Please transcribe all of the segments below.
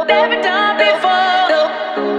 never done before.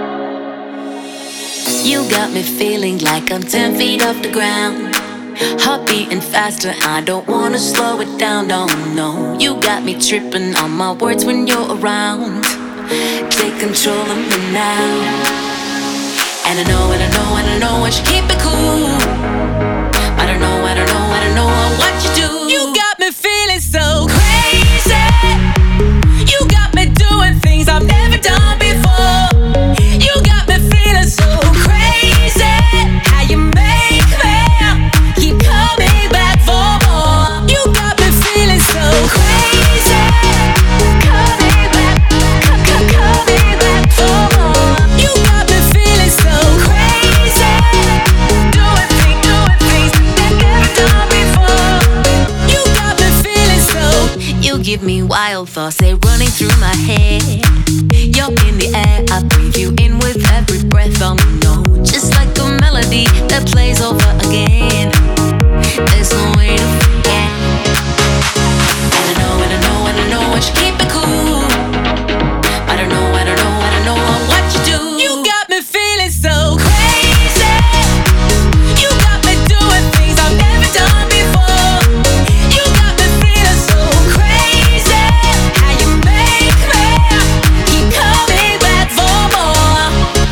You got me feeling like I'm 10 feet off the ground. Heart beating faster, I don't wanna slow it down, no, no. You got me tripping on my words when you're around. Take control of me now. And I know, and I know, and I know I should keep it cool. I don't know, I don't know, I don't know what you do. You got me feeling so crazy. You got me doing things I've never done before. You got me feeling so crazy. How you make me keep coming back for more. You got me feeling so crazy. Coming back, coming back for more. You got me feeling so crazy. Doing things I've never done before. You got me feeling so. You give me wild thoughts, they running through my head. You're in the air, I breathe you in with every breath. No, just like a melody that plays over again. There's no way to forget. And I know, and I know, and I know I should keep it cool. I don't know, I don't know, I don't know what you do. You got me feeling so crazy. You got me doing things I've never done before. You got me feeling so crazy. How you make me keep coming back for more.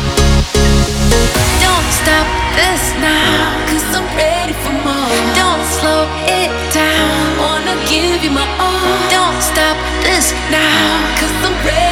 Don't stop this now, 'cause I'm ready for more. Don't slow it down, wanna give you my all. Don't stop this now, 'cause I'm ready.